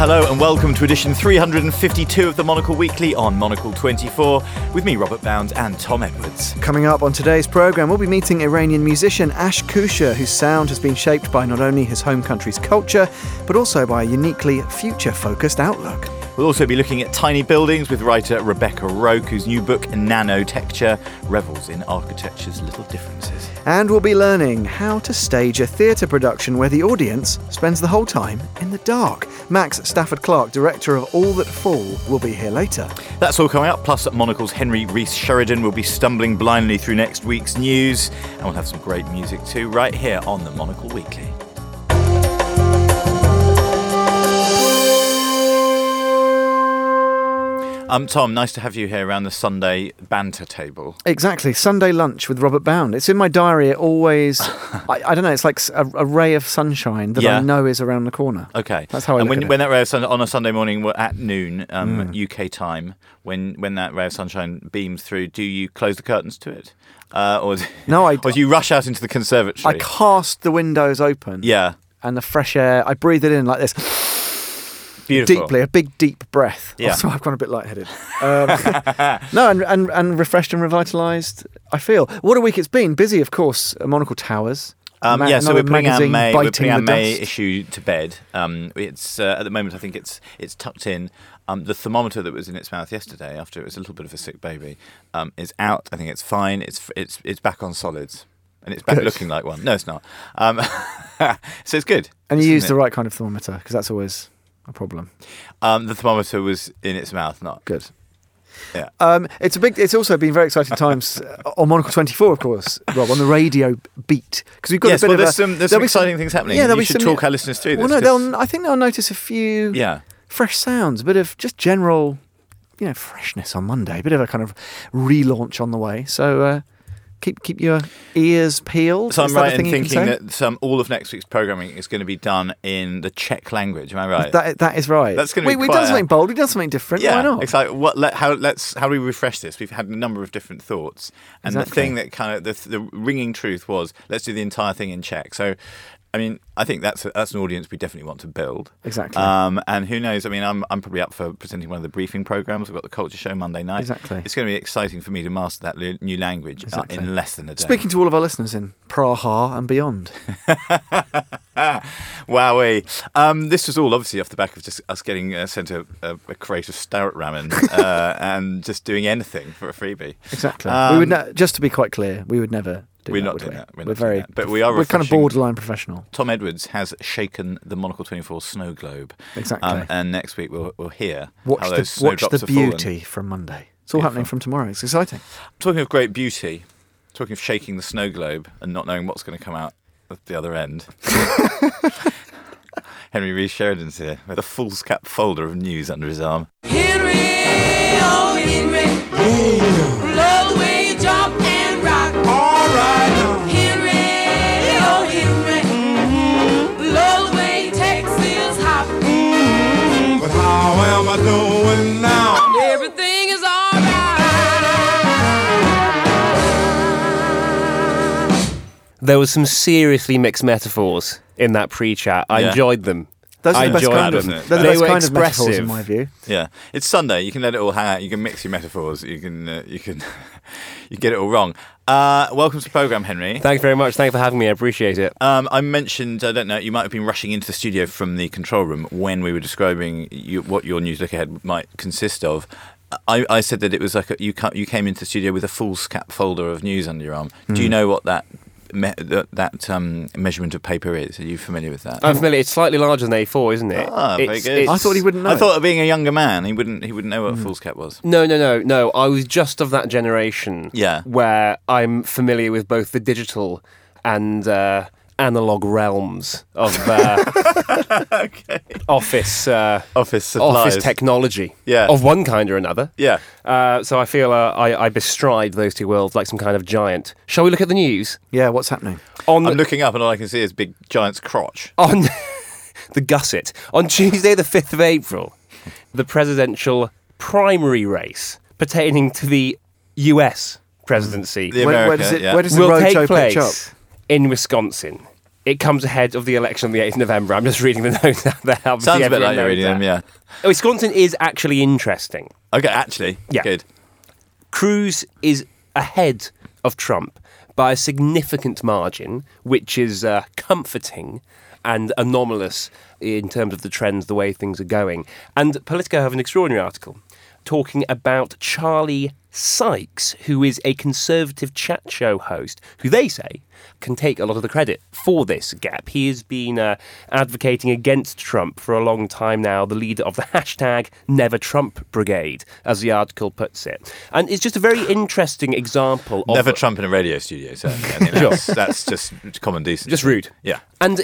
Hello and welcome to edition 352 of the Monocle Weekly on Monocle 24 with me, Robert Bound, and Tom Edwards. Coming up on today's programme, we'll be meeting Iranian musician Ash Kusha, whose sound has been shaped by not only his home country's culture, but also by a uniquely future-focused outlook. We'll also be looking at tiny buildings with writer Rebecca Roke, whose new book, Nanotecture, revels in architecture's little differences. And we'll be learning how to stage a theatre production where the audience spends the whole time in the dark. Max Stafford-Clark, director of All That Fall, will be here later. That's all coming up, plus at Monocle's Henry Rees-Sheridan will be stumbling blindly through next week's news, and we'll have some great music too, right here on the Monocle Weekly. Tom, nice to have you here around the Sunday banter table. Exactly, Sunday lunch with Robert Bound. It's in my diary. It always, I don't know, it's like a ray of sunshine that I know is around the corner. Okay. That's how I look at it. When that ray of sunshine on a Sunday morning at noon, UK time, when that ray of sunshine beams through, do you close the curtains to it? Or do you rush out into the conservatory? I cast the windows open. Yeah. And the fresh air, I breathe it in like this. Beautiful. Deeply, a big deep breath. Yeah. Also, I've gone a bit lightheaded. No, and refreshed and revitalised, I feel. What a week it's been. Busy, of course, at Monocle Towers. So we're putting our May dust. issue to bed. It's at the moment, I think it's tucked in. The thermometer that was in its mouth yesterday, after it was a little bit of a sick baby, is out. I think it's fine. It's back on solids. And it's back looking like one. No, it's not. So it's good. And you used the right kind of thermometer, because that's always a problem. The thermometer was in its mouth, not good. Yeah. It's also been very exciting times on Monocle 24, of course, Rob, on the radio beat, because we've got a bit of there's some exciting things happening. Yeah, you should talk our listeners through this. Well, no, I think they'll notice a few fresh sounds, a bit of just general, freshness on Monday, a bit of a kind of relaunch on the way. So. Keep your ears peeled. So I'm right in thinking that all of next week's programming is going to be done in the Czech language. Am I right? That is right. That's going to be We've done something bold. We've done something different. Yeah, why not? It's like how do we refresh this? We've had a number of different thoughts, and the thing that kind of the ringing truth was, let's do the entire thing in Czech. So. I mean, I think that's an audience we definitely want to build. Exactly. And who knows? I mean, I'm probably up for presenting one of the briefing programs. We've got the Culture Show Monday night. Exactly. It's going to be exciting for me to master that new language in less than a day. Speaking to all of our listeners in Praha and beyond. Wowee. This was all obviously off the back of just us getting sent a crate of stout ramen and just doing anything for a freebie. Exactly. We would just to be quite clear, we would never. We're not doing that. But we're kind of borderline professional. Tom Edwards has shaken the Monocle 24 snow globe. Exactly. And next week we'll hear how those snowdrops watch the beauty from Monday. It's all happening from tomorrow. It's exciting. Talking of great beauty, talking of shaking the snow globe and not knowing what's going to come out at the other end. Henry Rees-Sheridan's here with a foolscap folder of news under his arm. Henry, oh Henry, love the way you jump and rock. All right now. Henry, oh Henry, love the way you Texas hop. But how am I doing now? Everything is all right. There was some seriously mixed metaphors in that pre-chat. I enjoyed them. Those are the best kind of, they were kind of metaphors, expressive in my view. Yeah, it's Sunday. You can let it all hang out. You can mix your metaphors. You can you get it all wrong. Welcome to the programme, Henry. Thank you very much. Thank you for having me. I appreciate it. I mentioned, I don't know, you might have been rushing into the studio from the control room when we were describing what your news look ahead might consist of. I said that it was like you came into the studio with a foolscap folder of news under your arm. Do you know what that measurement of paper is? Are you familiar with that? I'm familiar. It's slightly larger than A4, isn't it? Very good. I thought he wouldn't know. I thought, being a younger man, he wouldn't know what a foolscap was. No. I was just of that generation. Yeah. Where I'm familiar with both the digital and analog realms of office supplies, office technology, of one kind or another. Yeah. So I feel I bestride those two worlds like some kind of giant. Shall we look at the news? Yeah, what's happening? I'm looking up and all I can see is big giant's crotch. On the gusset. On Tuesday the 5th of April, the presidential primary race pertaining to the US presidency Where does the will take roadshow pitch up? place in Wisconsin It comes ahead of the election on the 8th of November. I'm just reading the notes out there. Sounds a bit like you're reading them, yeah. Wisconsin is actually interesting. Okay, actually. Yeah. Good. Cruz is ahead of Trump by a significant margin, which is comforting and anomalous in terms of the trends, the way things are going. And Politico have an extraordinary article talking about Charlie Sykes, who is a conservative chat show host, who they say can take a lot of the credit for this gap. He has been advocating against Trump for a long time now, the leader of the hashtag Never Trump Brigade, as the article puts it. And it's just a very interesting example of... Never Trump in a radio studio, certainly. I mean, that's just common decency. Just rude. Yeah. And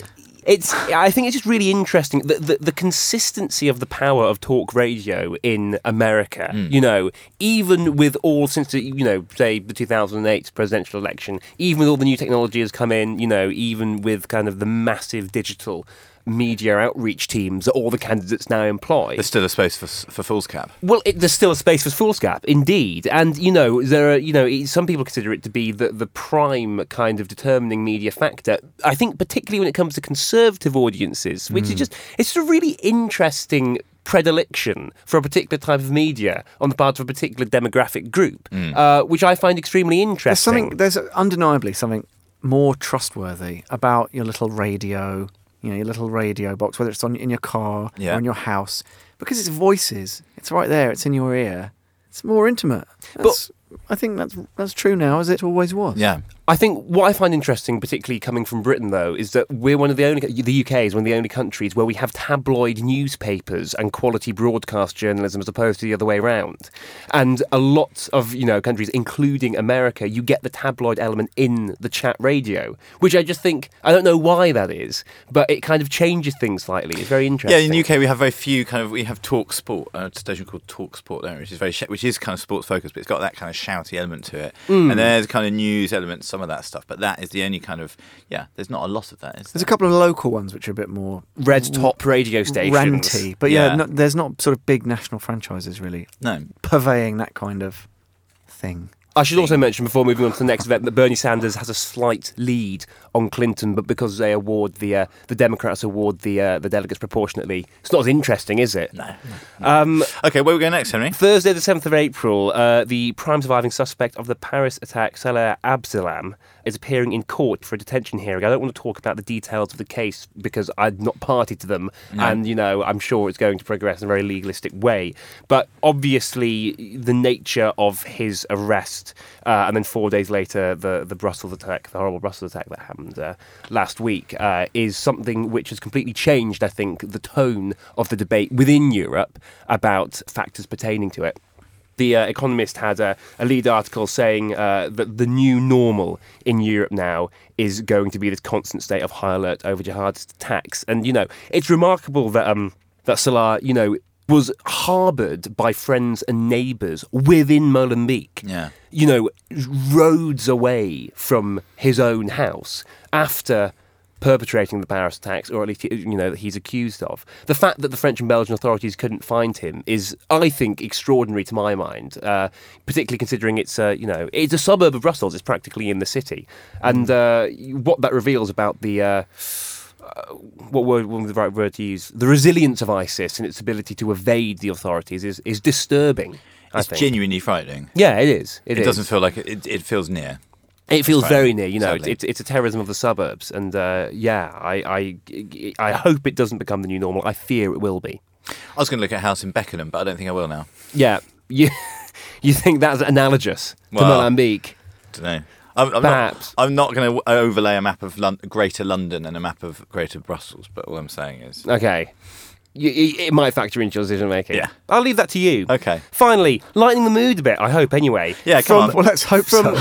I think it's just really interesting the consistency of the power of talk radio in America. You know, even with all since say the 2008 presidential election, even with all the new technology has come in, even with kind of the massive digital media outreach teams that all the candidates now employ. There's still a space for foolscap. Well, there's still a space for foolscap, indeed. And, there are, some people consider it to be the prime kind of determining media factor. I think particularly when it comes to conservative audiences, which is it's a really interesting predilection for a particular type of media on the part of a particular demographic group, which I find extremely interesting. There's undeniably something more trustworthy about your little radio, your little radio box, whether it's in your car or in your house, because it's voices. It's right there. It's in your ear. It's more intimate. I think that's true now, as it always was. Yeah. I think what I find interesting, particularly coming from Britain, though, is that we're the UK is one of the only countries where we have tabloid newspapers and quality broadcast journalism as opposed to the other way around. And a lot of, countries, including America, you get the tabloid element in the chat radio, which I just think, I don't know why that is, but it kind of changes things slightly. It's very interesting. Yeah, in the UK we have very few we have Talk Sport, a station called Talk Sport there, which is kind of sports focused, but it's got that kind of shouty element to it. And there's kind of news elements, some of that stuff, but that is the only kind of there's not a lot of that. There's a couple of local ones which are a bit more red top radio stations, ranty, but there's not sort of big national franchises really purveying that kind of thing. I should also mention before moving on to the next event that Bernie Sanders has a slight lead on Clinton, but because they award the Democrats award the delegates proportionately, it's not as interesting, is it? No. Okay, where are we going next, Henry? Thursday, the 7th of April, the prime surviving suspect of the Paris attack, Salah Abdeslam, is appearing in court for a detention hearing. I don't want to talk about the details of the case because I'm not party to them, and I'm sure it's going to progress in a very legalistic way. But obviously, the nature of his arrest, and then 4 days later, the Brussels attack, the horrible Brussels attack that happened last week, is something which has completely changed, I think, the tone of the debate within Europe about factors pertaining to it. The Economist had a lead article saying that the new normal in Europe now is going to be this constant state of high alert over jihadist attacks. And, it's remarkable that Salah, was harboured by friends and neighbours within Molenbeek. Yeah. Roads away from his own house after perpetrating the Paris attacks, or at least, that he's accused of. The fact that the French and Belgian authorities couldn't find him is, I think, extraordinary to my mind, particularly considering it's a suburb of Brussels. It's practically in the city. And what that reveals about the... what would be the right word to use? The resilience of ISIS and its ability to evade the authorities is disturbing. It's genuinely frightening. Yeah, it is. It doesn't feel like it feels near. It feels very near, it's a terrorism of the suburbs, and I hope it doesn't become the new normal. I fear it will be. I was going to look at a house in Beckenham, but I don't think I will now. Yeah, you think that's analogous to Molenbeek? I don't know. Perhaps. I'm not going to overlay a map of Greater London and a map of Greater Brussels, but all I'm saying is... Okay. It might factor into your decision making. Yeah. I'll leave that to you. Okay. Finally, lightening the mood a bit, I hope, anyway. Yeah, come on. Well, let's hope so.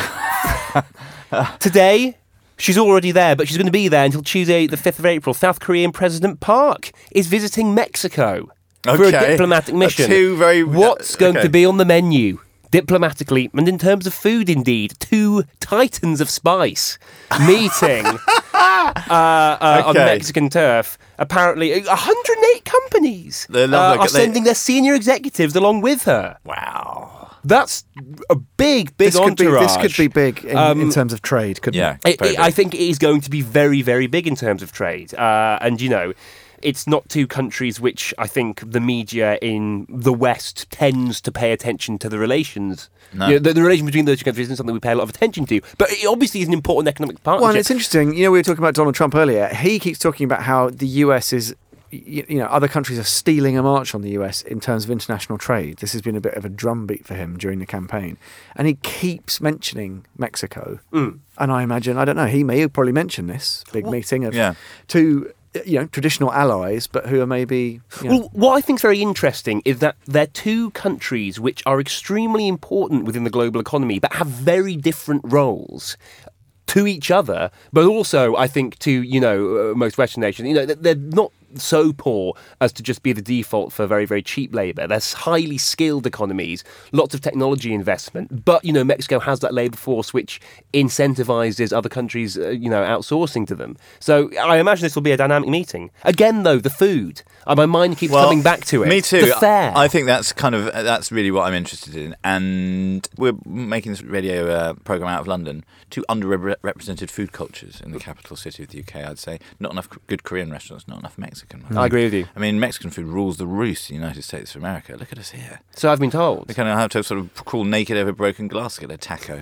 Today, she's already there, but she's going to be there until Tuesday, the 5th of April. South Korean President Park is visiting Mexico for a diplomatic mission. What's going to be on the menu? Diplomatically, and in terms of food, indeed, two titans of spice meeting on Mexican turf. Apparently, 108 companies are sending their senior executives along with her. Wow. That's a big entourage. This could be big in terms of trade, couldn't it? I think it is going to be very, very big in terms of trade. And, it's not two countries which I think the media in the West tends to pay attention to the relations. No. The relation between those two countries isn't something we pay a lot of attention to. But it obviously is an important economic partnership. Well, and it's interesting. We were talking about Donald Trump earlier. He keeps talking about how the US is... other countries are stealing a march on the US in terms of international trade. This has been a bit of a drumbeat for him during the campaign. And he keeps mentioning Mexico. And I imagine, I don't know, he may probably mention this big meeting of two... traditional allies, but who are maybe... Well, what I think is very interesting is that they're two countries which are extremely important within the global economy, but have very different roles to each other, but also, I think, to, most Western nations. They're not so poor as to just be the default for very, very cheap labour. There's highly skilled economies, lots of technology investment, but, Mexico has that labour force which incentivises other countries, outsourcing to them. So I imagine this will be a dynamic meeting. Again, though, the food. My mind keeps coming back to it. Me too. The fare. I think that's really what I'm interested in. And we're making this radio programme out of London. Two underrepresented food cultures in the capital city of the UK, I'd say. Not enough good Korean restaurants, not enough Mexican. I agree with you. I mean, Mexican food rules the roost in the United States of America. Look at us here. So I've been told. We kind of have to sort of crawl naked over broken glass to get a taco.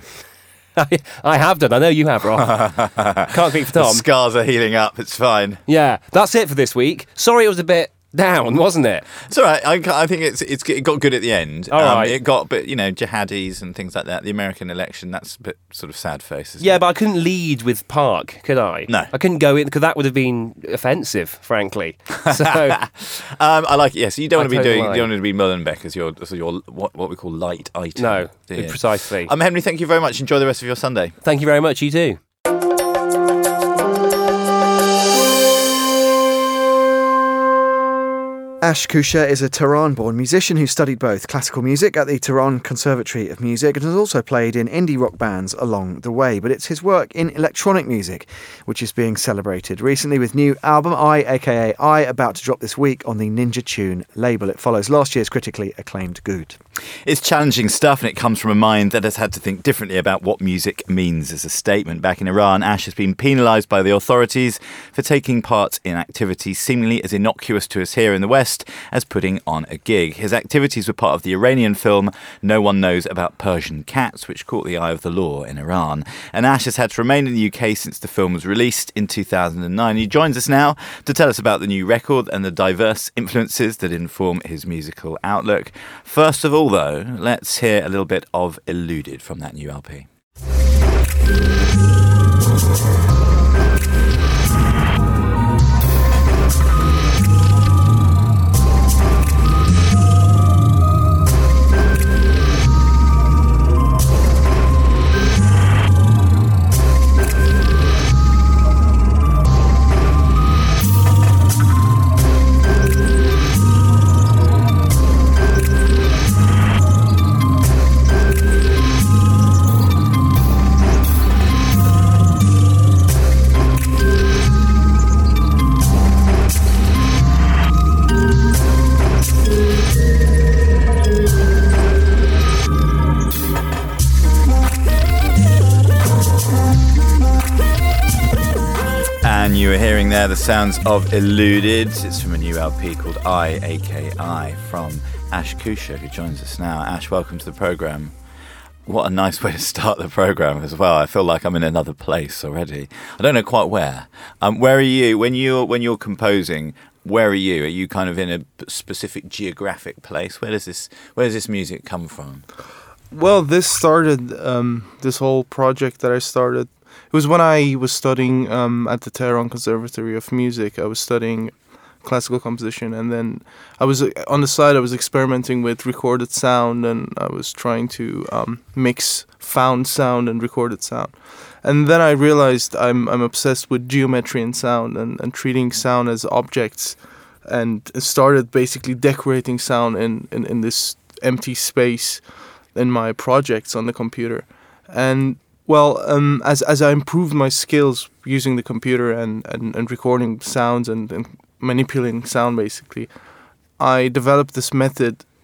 I have done. I know you have, Rob. Can't speak for Tom. The scars are healing up. It's fine. Yeah, that's it for this week. Sorry it was a bit down, wasn't it? It's all right. I think it got good at the end. All right. It got, but jihadis and things like that. The American election, that's a bit sort of sad face. Yeah, but I couldn't lead with Park, could I? No, I couldn't go in because that would have been offensive, frankly. So I like it. Yes, you don't want to be doing. You don't want to be Molenbeek as your what we call light item. No, precisely. Henry, thank you very much. Enjoy the rest of your Sunday. Thank you very much. You too. Ash Kusha is a Tehran-born musician who studied both classical music at the Tehran Conservatory of Music and has also played in indie rock bands along the way. But it's his work in electronic music which is being celebrated recently with new album I, aka I, about to drop this week on the Ninja Tune label. It follows last year's critically acclaimed Good. It's challenging stuff, and it comes from a mind that has had to think differently about what music means as a statement. Back in Iran, Ash has been penalised by the authorities for taking part in activities seemingly as innocuous to us here in the West as putting on a gig. His activities were part of the Iranian film No One Knows About Persian Cats, which caught the eye of the law in Iran. And Ash has had to remain in the UK since the film was released in 2009. He joins us now to tell us about the new record and the diverse influences that inform his musical outlook. First of all, though, let's hear a little bit of Eluded from that new LP. And you were hearing there the sounds of Eluded. It's from a new LP called I, aka from Ash Kusha, who joins us now. Ash, welcome to the programme. What a nice way to start the programme as well. I feel like I'm in another place already. I don't know quite where. Where are you when you're composing? Where are you? Are you kind of in a specific geographic place? Where does this music come from? Well, this started this whole project that I started. It was when I was studying at the Tehran Conservatory of Music. I was studying classical composition, and then I was on the side. I was experimenting with recorded sound, and I was trying to mix found sound and recorded sound. And then I realized I'm obsessed with geometry and sound, and treating sound as objects, and started basically decorating sound in this empty space in my projects on the computer. And well, as I improved my skills using the computer and recording sounds and manipulating sound, basically, I developed this method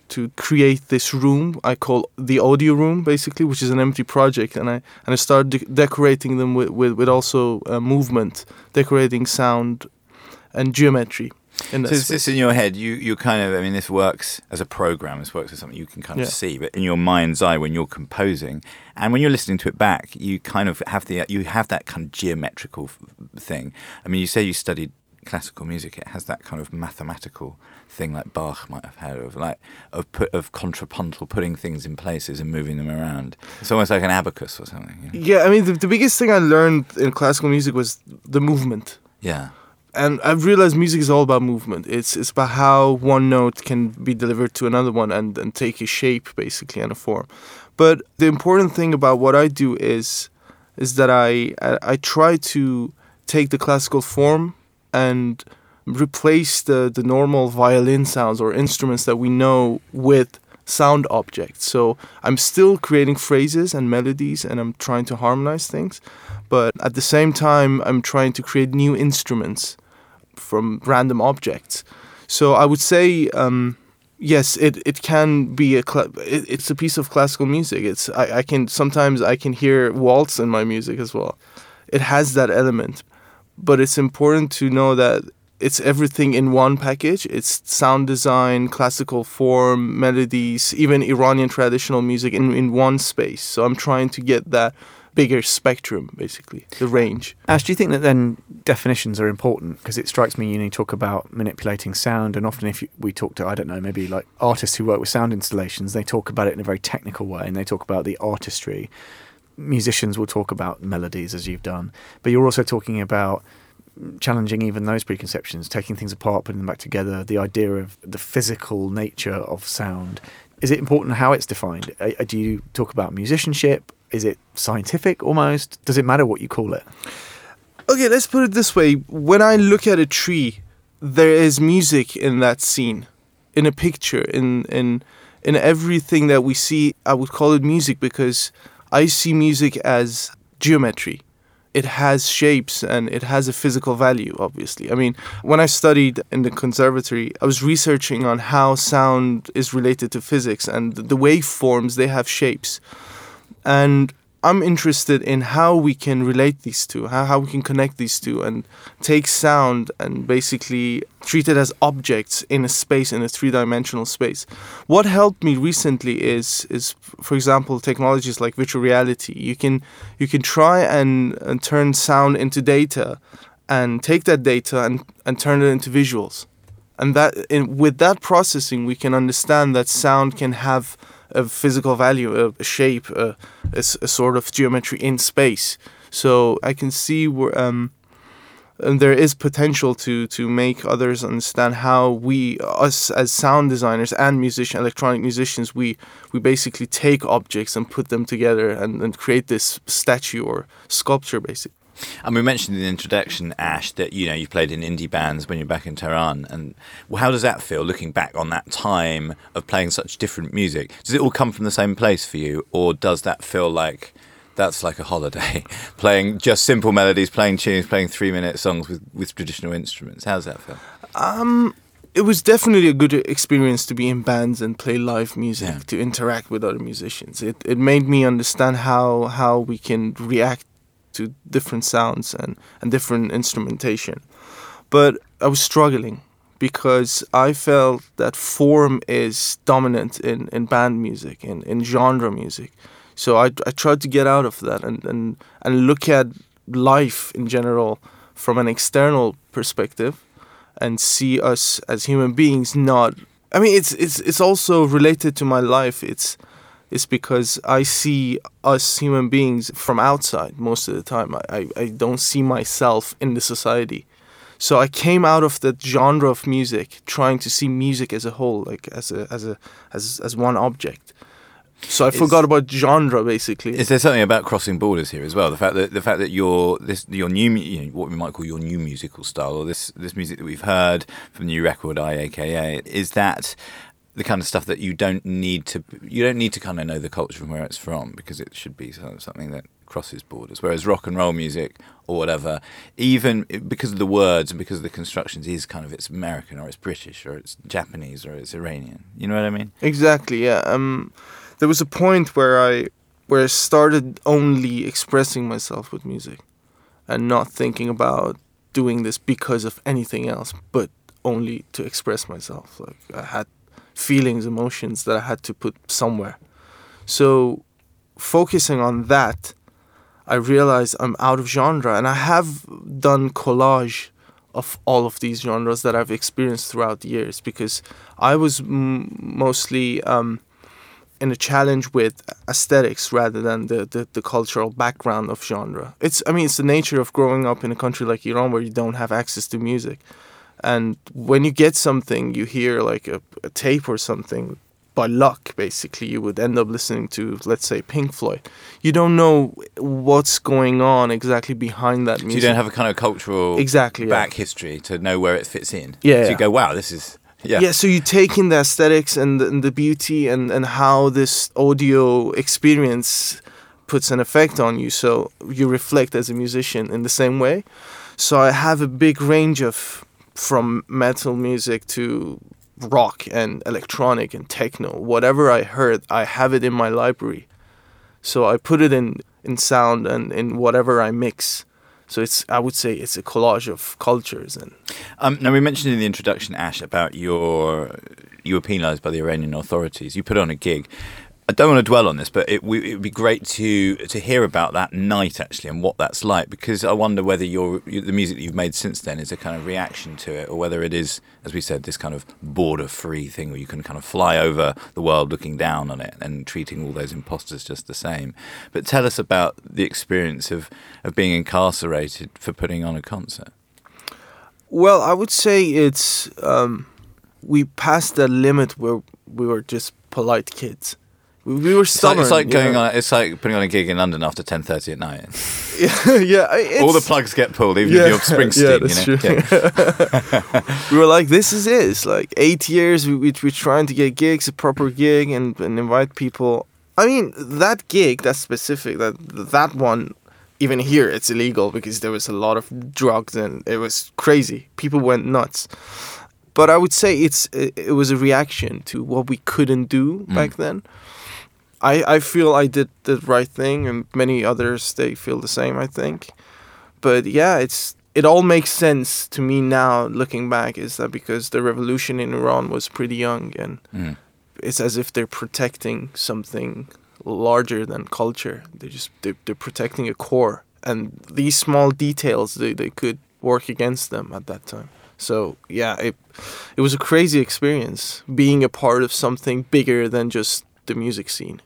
to create this room I call the audio room, basically, which is an empty project, and I started decorating them with also movement, decorating sound and geometry. So is this in your head? You kind of, I mean, this works as a program. This works as something you can kind of see. But in your mind's eye, when you're composing and when you're listening to it back, you kind of have that kind of geometrical thing. I mean, you say you studied classical music. It has that kind of mathematical thing, like Bach might have had, of contrapuntal, putting things in places and moving them around. It's almost like an abacus or something. You know? Yeah, I mean, the biggest thing I learned in classical music was the movement. Yeah. And I've realized music is all about movement. It's about how one note can be delivered to another one and take a shape, basically, and a form. But the important thing about what I do is that I try to take the classical form and replace the normal violin sounds or instruments that we know with sound objects. So I'm still creating phrases and melodies, and I'm trying to harmonize things. But at the same time, I'm trying to create new instruments from random objects. So I would say, yes, it can be it's a piece of classical music. I can hear waltz in my music as well. It has that element, but it's important to know that it's everything in one package. It's sound design, classical form, melodies, even Iranian traditional music in one space. So I'm trying to get that bigger spectrum, basically, the range. Ash, do you think that then definitions are important? Because it strikes me, you talk about manipulating sound, and often we talk to, I don't know, maybe like artists who work with sound installations, they talk about it in a very technical way, and they talk about the artistry. Musicians will talk about melodies, as you've done, but you're also talking about challenging even those preconceptions, taking things apart, putting them back together, the idea of the physical nature of sound. Is it important how it's defined? Do you talk about musicianship? Is it scientific almost? Does it matter what you call it? Okay, let's put it this way. When I look at a tree, there is music in that scene, in a picture, in everything that we see. I would call it music because I see music as geometry. It has shapes and it has a physical value, obviously. I mean, when I studied in the conservatory, I was researching on how sound is related to physics, and the waveforms, they have shapes. And I'm interested in how we can relate these two, how we can connect these two and take sound and basically treat it as objects in a space, in a three-dimensional space. What helped me recently is for example, technologies like virtual reality. You can try and turn sound into data and take that data and turn it into visuals. And with that processing, we can understand that sound can have a physical value, a shape, a sort of geometry in space. So I can see where and there is potential to make others understand how us as sound designers and electronic musicians, we basically take objects and put them together and create this statue or sculpture, basically. And we mentioned in the introduction, Ash, that you played in indie bands when you're back in Tehran. And how does that feel, looking back on that time of playing such different music? Does it all come from the same place for you, or does that feel like that's like a holiday, playing just simple melodies, playing tunes, playing 3-minute songs with traditional instruments? How does that feel? It was definitely a good experience to be in bands and play live music, to interact with other musicians. It made me understand how we can react to different sounds and different instrumentation. But I was struggling because I felt that form is dominant in band music, in genre music. So I tried to get out of that and look at life in general from an external perspective and see us as human beings. It's also related to my life. It's because I see us human beings from outside most of the time. I don't see myself in the society. So I came out of that genre of music trying to see music as a whole, like as one object. So I forgot about genre, basically. Is there something about crossing borders here as well? The fact that your new, what we might call your new musical style, or this music that we've heard from the new record IAKA, is that the kind of stuff that you don't need to kind of know the culture from where it's from, because it should be something that crosses borders. Whereas rock and roll music or whatever, even because of the words and because of the constructions, is kind of it's American or it's British or it's Japanese or it's Iranian. You know what I mean? Exactly. Yeah. There was a point where I started only expressing myself with music, and not thinking about doing this because of anything else, but only to express myself. Like I had feelings, emotions that I had to put somewhere. So focusing on that, I realized I'm out of genre, and I have done collage of all of these genres that I've experienced throughout the years, because I was mostly in a challenge with aesthetics rather than the cultural background of genre. It's the nature of growing up in a country like Iran where you don't have access to music. And when you get something, you hear like a tape or something, by luck, basically, you would end up listening to, let's say, Pink Floyd. You don't know what's going on exactly behind that music. So you don't have a kind of cultural back history to know where it fits in. Yeah. So you go, wow, this is... Yeah, so you take in the aesthetics and the beauty and how this audio experience puts an effect on you, so you reflect as a musician in the same way. So I have a big range from metal music to rock and electronic and techno. Whatever I heard, I have it in my library. So I put it in sound and in whatever I mix. So I would say it's a collage of cultures. And now, we mentioned in the introduction, Ash, about you were penalised by the Iranian authorities. You put on a gig. I don't want to dwell on this, but it would be great to hear about that night, actually, and what that's like, because I wonder whether the music that you've made since then is a kind of reaction to it, or whether it is, as we said, this kind of border-free thing where you can kind of fly over the world looking down on it and treating all those imposters just the same. But tell us about the experience of being incarcerated for putting on a concert. Well, I would say it's... we passed the limit where we were just polite kids. We were stubborn. It's like going on. It's like putting on a gig in London after 10:30 at night. Yeah. All the plugs get pulled, even if you're Springsteen. Yeah, that's true. Yeah. We were like, this is it. It's like 8 years. We're trying to get gigs, a proper gig, and invite people. I mean, that gig, that's specific. That one, even here, it's illegal because there was a lot of drugs and it was crazy. People went nuts. But I would say it was a reaction to what we couldn't do back then. I feel I did the right thing, and many others, they feel the same, I think. But yeah, it all makes sense to me now, looking back, is that because the revolution in Iran was pretty young, and it's as if they're protecting something larger than culture. They're protecting a core, and these small details, they could work against them at that time. So yeah, it was a crazy experience, being a part of something bigger than just the music scene.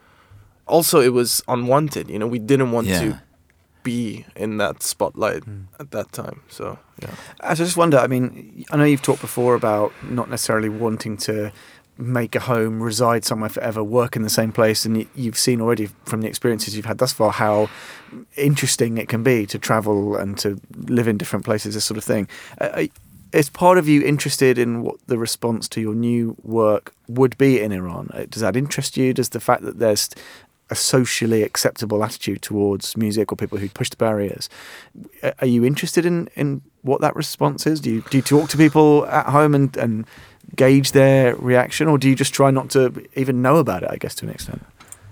Also, it was unwanted. We didn't want to be in that spotlight at that time. So, yeah. I just wonder, I mean, I know you've talked before about not necessarily wanting to make a home, reside somewhere forever, work in the same place, and you've seen already from the experiences you've had thus far how interesting it can be to travel and to live in different places, this sort of thing. Is part of you interested in what the response to your new work would be in Iran? Does that interest you? Does the fact that there's a socially acceptable attitude towards music or people who push the barriers, are you interested in what that response is? Do you talk to people at home and gauge their reaction, or do you just try not to even know about it, I guess, to an extent?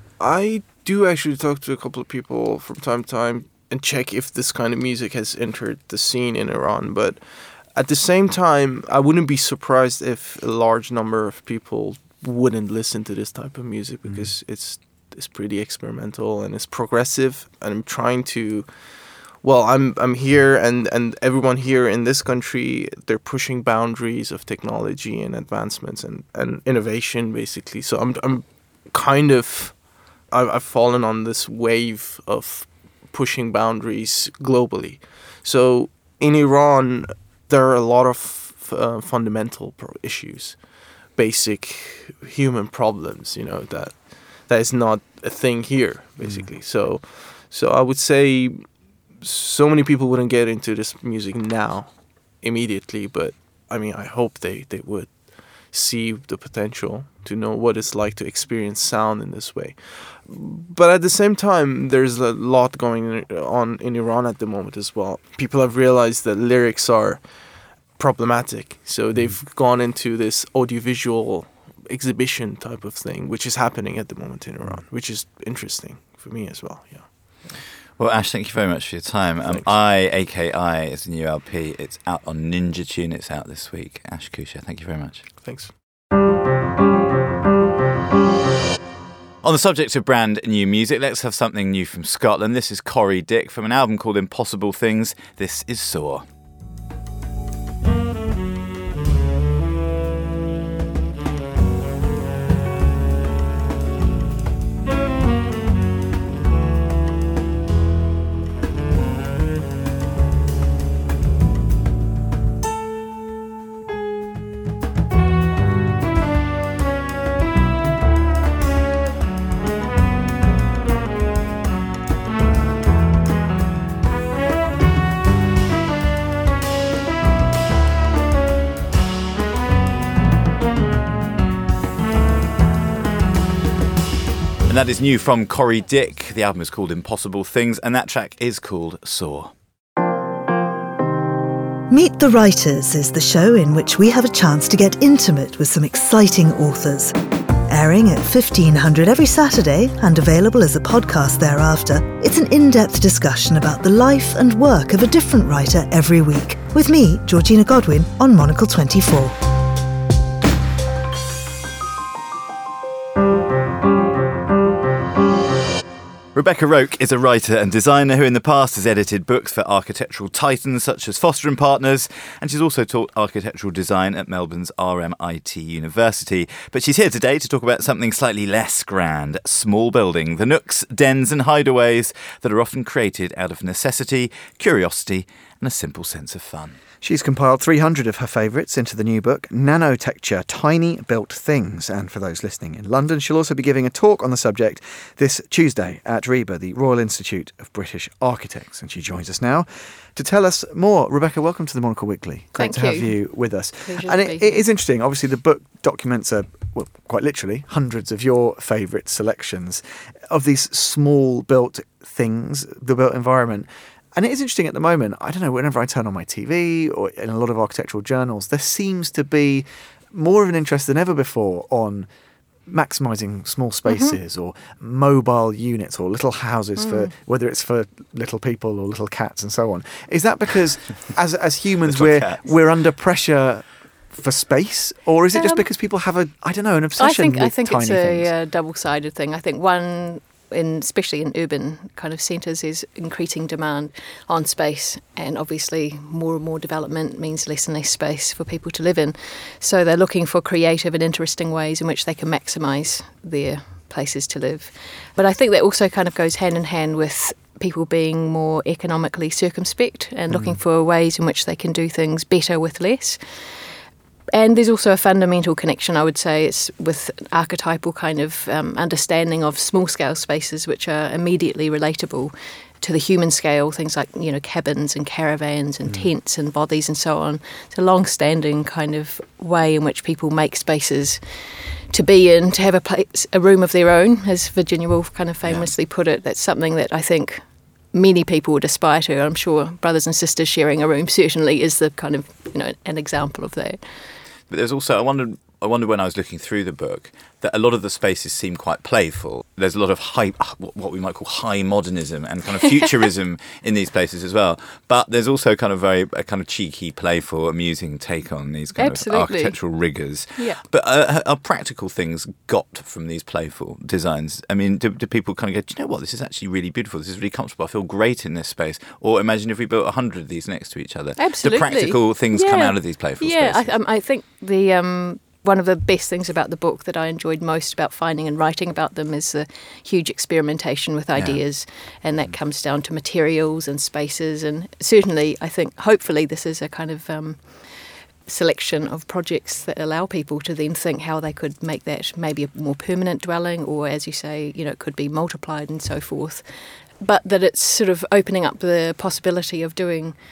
I do actually talk to a couple of people from time to time and check if this kind of music has entered the scene in Iran, but at the same time, I wouldn't be surprised if a large number of people wouldn't listen to this type of music, because it's pretty experimental and it's progressive, and I'm trying to... Well, I'm here, and everyone here in this country, they're pushing boundaries of technology and advancements and innovation, basically. So I'm kind of... I've fallen on this wave of pushing boundaries globally. So in Iran, there are a lot of fundamental issues, basic human problems, that is not a thing here, basically. So I would say so many people wouldn't get into this music now, immediately, but I mean, I hope they would. see the potential, to know what it's like to experience sound in this way. But at the same time, there's a lot going on in Iran at the moment as well. People have realized that lyrics are problematic, so they've gone into this audiovisual exhibition type of thing, which is happening at the moment in Iran, which is interesting for me as well. Yeah. Well, Ash, thank you very much for your time. I, is the new LP. It's out on Ninja Tune. It's out this week. Ash Kousha, thank you very much. Thanks. On the subject of brand new music, let's have something new from Scotland. This is Corey Dick from an album called Impossible Things. This is Soar. And that is new from Corey Dick. The album is called Impossible Things, and that track is called Soar. Meet the Writers is the show in which we have a chance to get intimate with some exciting authors. Airing at 1500 every Saturday and available as a podcast thereafter, it's an in-depth discussion about the life and work of a different writer every week. With me, Georgina Godwin, on Monocle 24. Rebecca Roke is a writer and designer who in the past has edited books for architectural titans such as Foster & Partners, and she's also taught architectural design at Melbourne's RMIT University. But she's here today to talk about something slightly less grand, small building, the nooks, dens and hideaways that are often created out of necessity, curiosity and a simple sense of fun. She's compiled 300 of her favourites into the new book, Nanotecture, Tiny Built Things. And for those listening in London, she'll also be giving a talk on the subject this Tuesday at RIBA, the Royal Institute of British Architects. And she joins us now to tell us more. Rebecca, welcome to the Monocle Weekly. Great to have you with us. And it is interesting. Obviously, the book documents well, quite literally, hundreds of your favourite selections of these small built things, the built environment. And it is interesting at the moment, I don't know, whenever I turn on my TV or in a lot of architectural journals, there seems to be more of an interest than ever before on maximising small spaces or mobile units or little houses for whether it's for little people or little cats and so on. Is that because as humans we're under pressure for space, or is it just because people have an obsession with I think tiny it's a double-sided thing. I think one, especially in urban kind of centres, is increasing demand on space, and obviously more and more development means less and less space for people to live in. So they're looking for creative and interesting ways in which they can maximise their places to live. But I think that also kind of goes hand in hand with people being more economically circumspect and looking for ways in which they can do things better with less. And there's also a fundamental connection, I would say, it's with archetypal kind of understanding of small-scale spaces which are immediately relatable to the human scale, things like, cabins and caravans and tents and bothies and so on. It's a long-standing kind of way in which people make spaces to be in, to have a room of their own, as Virginia Woolf kind of famously put it. That's something that I think many people would aspire to. I'm sure brothers and sisters sharing a room certainly is the kind of, an example of that. But there's also, I wonder when I was looking through the book, that a lot of the spaces seem quite playful. There's a lot of what we might call high modernism and kind of futurism in these places as well. But there's also kind of a kind of cheeky, playful, amusing take on these kind of architectural rigours. Yeah. But are practical things got from these playful designs? I mean, do people kind of go, do you know what, this is actually really beautiful, this is really comfortable, I feel great in this space? Or imagine if we built 100 of these next to each other. Absolutely. Do practical things come out of these playful spaces? Yeah, I think one of the best things about the book that I enjoyed most about finding and writing about them is the huge experimentation with ideas, and that comes down to materials and spaces. And certainly, I think, hopefully, this is a kind of selection of projects that allow people to then think how they could make that maybe a more permanent dwelling, or, as you say, it could be multiplied and so forth. But that it's sort of opening up the possibility of doing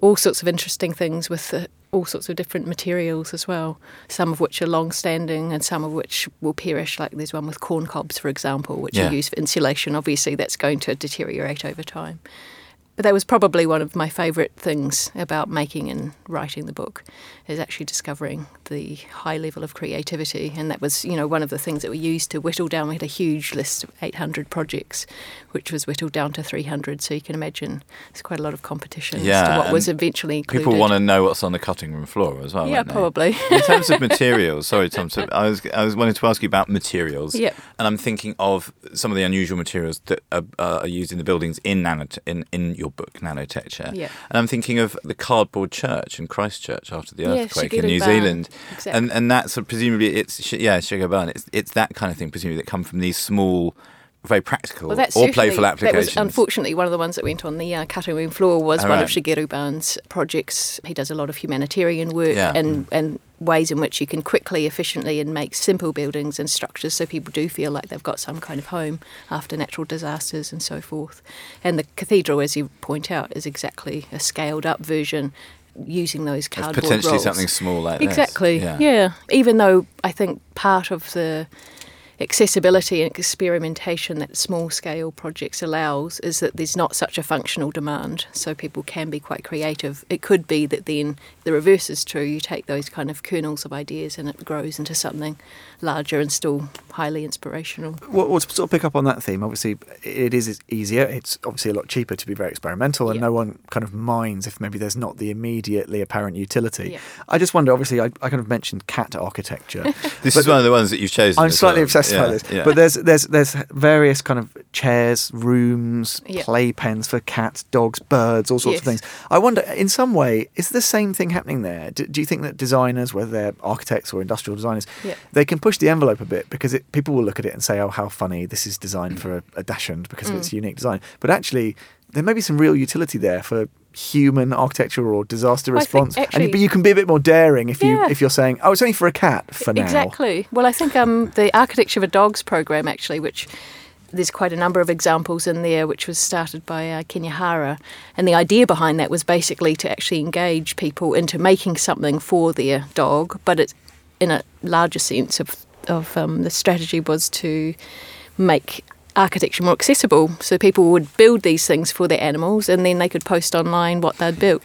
all sorts of interesting things with all sorts of different materials as well, some of which are long-standing and some of which will perish, like there's one with corn cobs, for example, which are used for insulation. Obviously, that's going to deteriorate over time. But that was probably one of my favourite things about making and writing the book, is actually discovering the high level of creativity. And that was, one of the things that we used to whittle down. We had a huge list of 800 projects, which was whittled down to 300. So you can imagine there's quite a lot of competition as to what was eventually included. People want to know what's on the cutting room floor as well. Yeah, probably. In terms of materials, sorry, Tom, so I was wanting to ask you about materials. Yeah. And I'm thinking of some of the unusual materials that are used in the buildings in your book, Nanotecture. Yeah. And I'm thinking of the cardboard church in Christchurch after the earthquake in New Shigeru Zealand. Exactly. And that's presumably Shigeru Ban. It's that kind of thing, presumably, that come from these small, very practical or playful applications. That was unfortunately one of the ones that went on the cutting room floor was one of Shigeru Ban's projects. He does a lot of humanitarian work and ways in which you can quickly, efficiently and make simple buildings and structures so people do feel like they've got some kind of home after natural disasters and so forth. And the cathedral, as you point out, is exactly a scaled up version using those cardboard rolls. Potentially something small like exactly, this. Yeah. Even though I think part of the accessibility and experimentation that small-scale projects allows is that there's not such a functional demand, so people can be quite creative. It could be that then the reverse is true. You take those kind of kernels of ideas and it grows into something larger and still highly inspirational. Well, to sort of pick up on that theme, obviously it is easier. It's obviously a lot cheaper to be very experimental, and no one kind of minds if maybe there's not the immediately apparent utility. Yeah. I just wonder, obviously, I kind of mentioned cat architecture. This is one of the ones that you've chosen. I'm slightly obsessed by this. Yeah. But there's various kind of chairs, rooms, playpens for cats, dogs, birds, all sorts of things. I wonder, in some way, is the same thing happening there? Do you think that designers, whether they're architects or industrial designers, they can push the envelope a bit because people will look at it and say, oh, how funny, this is designed for a dachshund because of its unique design. But actually, there may be some real utility there for human architecture or disaster response. But you can be a bit more daring if you're saying, oh, it's only for a cat for now. Exactly. Well, I think the Architecture for Dogs program, actually, which there's quite a number of examples in there, which was started by Kenya Hara. And the idea behind that was basically to actually engage people into making something for their dog, but it's in a larger sense of the strategy was to make architecture more accessible, so people would build these things for their animals and then they could post online what they'd built.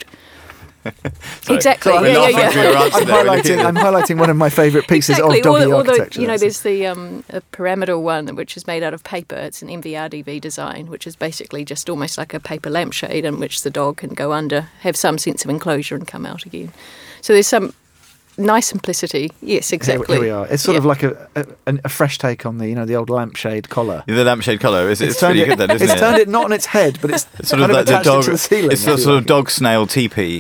Exactly. I'm highlighting one of my favourite pieces of doggy architecture. There's the pyramidal one, which is made out of paper. It's an MVRDV design, which is basically just almost like a paper lampshade in which the dog can go under, have some sense of enclosure and come out again. So there's some nice simplicity. Yes, exactly. Here we are. It's sort of like a fresh take on the old lampshade collar. The lampshade collar it's pretty good then, isn't it? It's turned it not on its head, but it's sort kind of attached the dog, it to the ceiling. It's sort of dog snail teepee.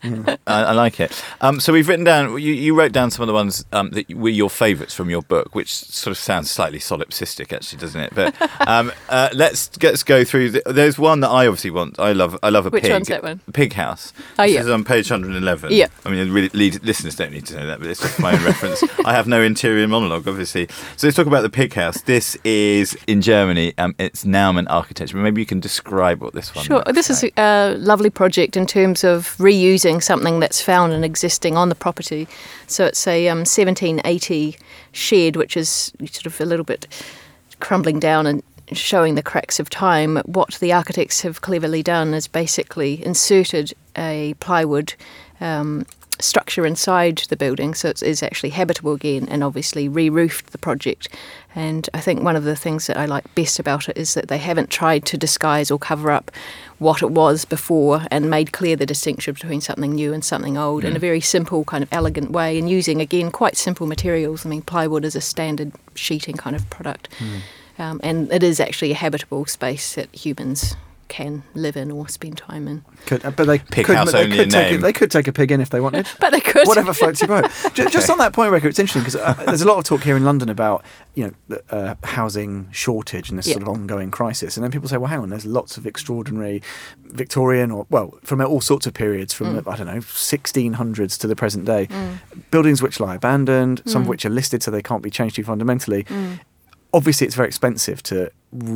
I like it. So we've written down. You wrote down some of the ones that were your favourites from your book, which sort of sounds slightly solipsistic, actually, doesn't it? But let's go through. There's one that I obviously want. I love a Which pig. Which one's that one? Pig House. Oh, this is on page 111. Yeah. I mean, listeners don't need to know that, but it's just my own reference. I have no interior monologue, obviously. So let's talk about the pig house. This is in Germany. It's Naumann Architecture. Maybe you can describe what this one is. Sure. This is a lovely project in terms of reusing something that's found and existing on the property. So it's a 1780 shed, which is sort of a little bit crumbling down and showing the cracks of time. What the architects have cleverly done is basically inserted a plywood structure inside the building, so it is actually habitable again, and obviously re-roofed the project. And I think one of the things that I like best about it is that they haven't tried to disguise or cover up what it was before and made clear the distinction between something new and something old in a very simple, kind of elegant way, and using, again, quite simple materials. I mean, plywood is a standard sheeting kind of product. And it is actually a habitable space that humans can live in or spend time in. They could take a pig in if they wanted. But they could. Whatever floats your boat. Just on that point, Rebecca, it's interesting because there's a lot of talk here in London about housing shortage and this sort of ongoing crisis. And then people say, well, hang on, there's lots of extraordinary Victorian from all sorts of periods from, 1600s to the present day. Buildings which lie abandoned, some of which are listed so they can't be changed too fundamentally. obviously it's very expensive to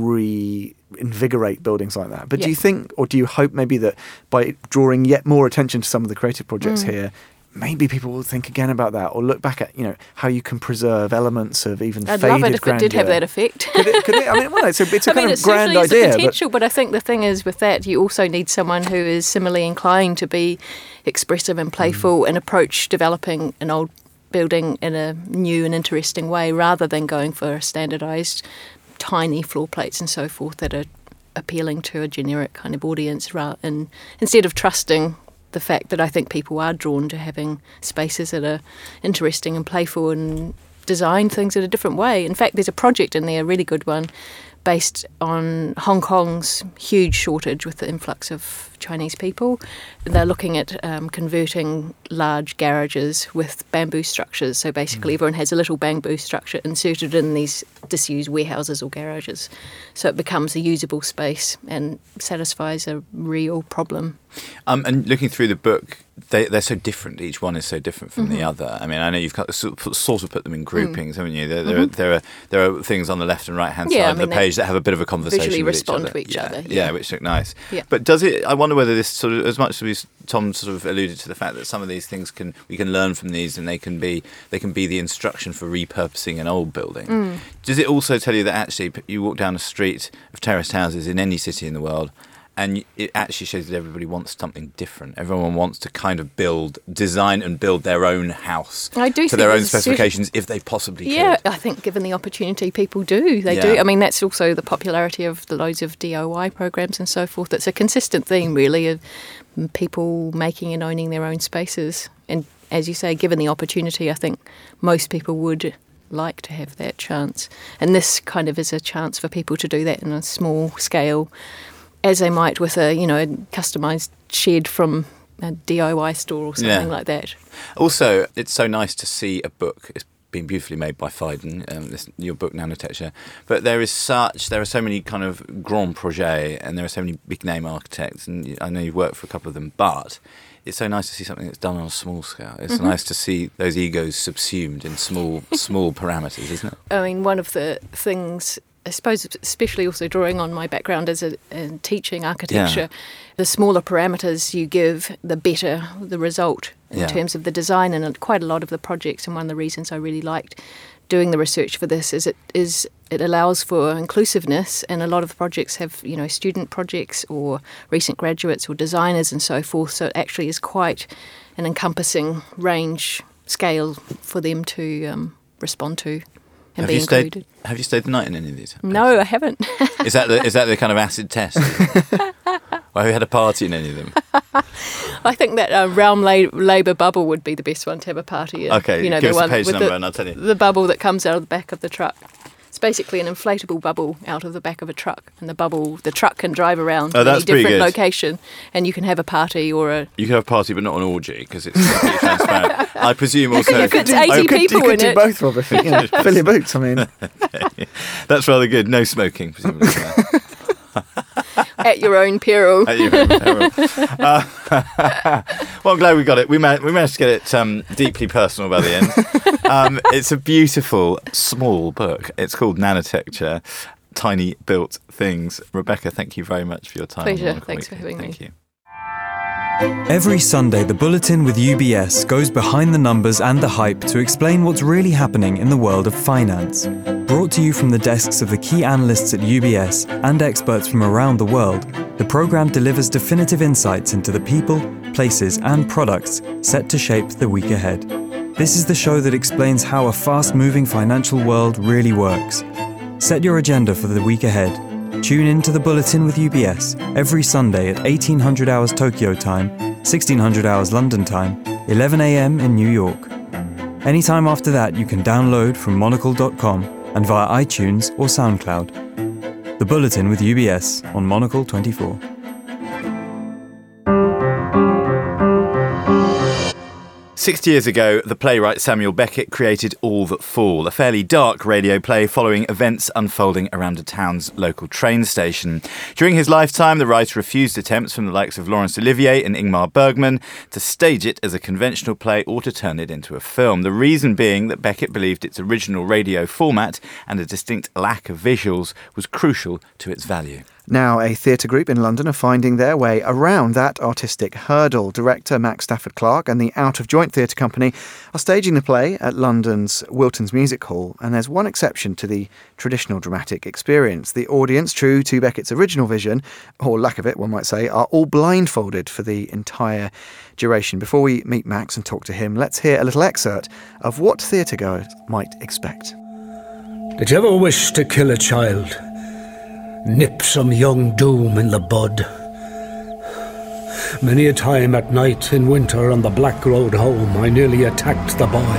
reinvigorate buildings like that. But Yeah. do you think, or do you hope maybe that by drawing yet more attention to some of the creative projects here, maybe people will think again about that, or look back at, you know, how you can preserve elements of even I'd faded love it if grandeur. it did have that effect. Could it? I mean, well, it's a I mean, kind it of grand certainly is idea. the potential, but I think the thing is with that, you also need someone who is similarly inclined to be expressive and playful and approach developing an old building in a new and interesting way, rather than going for standardised tiny floor plates and so forth that are appealing to a generic kind of audience, and instead of trusting the fact that I think people are drawn to having spaces that are interesting and playful and design things in a different way. In fact, there's a project in there, a really good one, based on Hong Kong's huge shortage with the influx of Chinese people. They're looking at converting large garages with bamboo structures. So basically everyone has a little bamboo structure inserted in these disused warehouses or garages. So it becomes a usable space and satisfies a real problem. And looking through the book, they're so different. Each one is so different from the other. I mean, I know you've sort of put them in groupings, haven't you? There are things on the left and right hand side of the page that have a bit of a conversation visually with respond each other. to each other. Yeah, which look nice. Yeah. But does it? I wonder whether this sort of, as much as Tom sort of alluded to the fact that some of these things we can learn from these, and they can be the instruction for repurposing an old building. Does it also tell you that actually you walk down a street of terraced houses in any city in the world, and it actually shows that everybody wants something different. Everyone wants to kind of design and build their own house to their own specifications if they possibly could. Yeah, I think given the opportunity, people do. They do. I mean, that's also the popularity of the loads of DIY programs and so forth. It's a consistent theme, really, of people making and owning their own spaces. And as you say, given the opportunity, I think most people would like to have that chance. And this kind of is a chance for people to do that in a small scale, as they might with a customised shed from a DIY store or something like that. Also, it's so nice to see a book. It's been beautifully made by Phaidon, your book Nanotecture. But there are so many kind of grand projets, and there are so many big name architects, and I know you've worked for a couple of them, but it's so nice to see something that's done on a small scale. It's nice to see those egos subsumed in small parameters, isn't it? I mean, one of the things, I suppose, especially also drawing on my background as in teaching architecture, the smaller parameters you give, the better the result in terms of the design. And quite a lot of the projects, and one of the reasons I really liked doing the research for this is it allows for inclusiveness, and a lot of the projects have student projects or recent graduates or designers and so forth. So it actually is quite an encompassing range scale for them to respond to. Have you stayed the night in any of these? No, I haven't. Is that the kind of acid test? Or have you had a party in any of them? I think that Realm Labour bubble would be the best one to have a party in. Okay, give the us one the page with number and I'll tell you. The bubble that comes out of the back of the truck. It's basically an inflatable bubble out of the back of a truck, and the truck can drive around to any different location, and you can have a party or a... You can have a party, but not an orgy, because it's completely transparent. I presume also... If it's 80 people in it... You could do both, Robert. Fill your boots, I mean. That's rather good. No smoking, presumably. At your own peril. At your own peril. Well, I'm glad we got it. We managed to get it deeply personal by the end. It's a beautiful, small book. It's called Nanotecture, Tiny Built Things. Rebecca, thank you very much for your time. Pleasure. Thanks for having me. Thank you. Every Sunday, the Bulletin with UBS goes behind the numbers and the hype to explain what's really happening in the world of finance. Brought to you from the desks of the key analysts at UBS and experts from around the world, the programme delivers definitive insights into the people, places and products set to shape the week ahead. This is the show that explains how a fast-moving financial world really works. Set your agenda for the week ahead. Tune in to the Bulletin with UBS every Sunday at 1800 hours Tokyo time, 1600 hours London time, 11 a.m. in New York. Anytime after that, you can download from monocle.com and via iTunes or SoundCloud. The Bulletin with UBS on Monocle 24. 60 years ago, the playwright Samuel Beckett created All That Fall, a fairly dark radio play following events unfolding around a town's local train station. During his lifetime, the writer refused attempts from the likes of Laurence Olivier and Ingmar Bergman to stage it as a conventional play or to turn it into a film. The reason being that Beckett believed its original radio format and a distinct lack of visuals was crucial to its value. Now, a theatre group in London are finding their way around that artistic hurdle. Director Max Stafford Clark and the Out of Joint Theatre Company are staging the play at London's Wilton's Music Hall, and there's one exception to the traditional dramatic experience. The audience, true to Beckett's original vision, or lack of it, one might say, are all blindfolded for the entire duration. Before we meet Max and talk to him, let's hear a little excerpt of what theatregoers might expect. Did you ever wish to kill a child? Nip some young doom in the bud? Many a time at night in winter on the black road home, I nearly attacked the boy.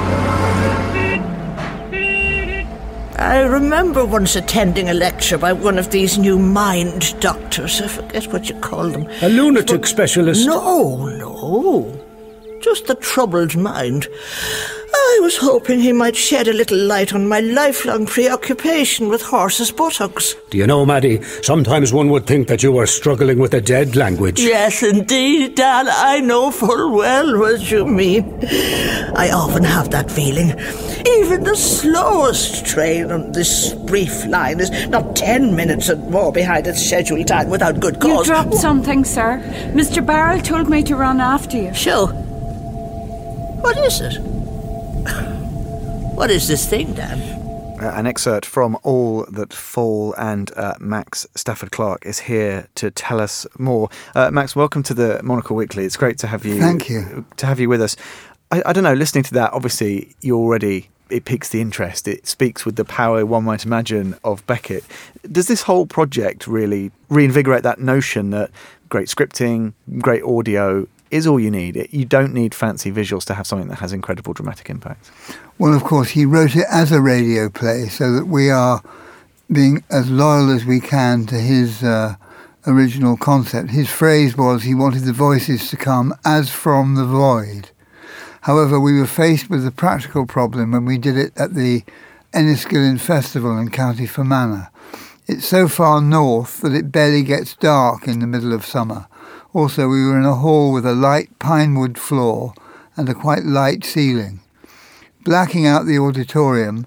I remember once attending a lecture by one of these new mind doctors. I forget what you call them. A lunatic specialist? No. Just the troubled mind. I was hoping he might shed a little light on my lifelong preoccupation with horses' buttocks. Do you know, Maddie, sometimes one would think that you were struggling with a dead language. Yes, indeed, Dan. I know full well what you mean. I often have that feeling. Even the slowest train on this brief line is not 10 minutes and more behind its scheduled time without good cause. You dropped something, sir. Mr. Barrell told me to run after you. Sure. What is it? What is this thing, Dan? An excerpt from All That Fall, and Max Stafford Clark is here to tell us more. Max, welcome to the Monocle Weekly. It's great to have you. Thank you. To have you with us. I don't know, listening to that, obviously it piques the interest. It speaks with the power, one might imagine, of Beckett. Does this whole project really reinvigorate that notion that great scripting, great audio is all you need? You don't need fancy visuals to have something that has incredible dramatic impact. Well, of course, he wrote it as a radio play so that we are being as loyal as we can to his original concept. His phrase was he wanted the voices to come as from the void. However, we were faced with a practical problem when we did it at the Enniskillen Festival in County Fermanagh. It's so far north that it barely gets dark in the middle of summer. Also, we were in a hall with a light pine wood floor and a quite light ceiling. Blacking out the auditorium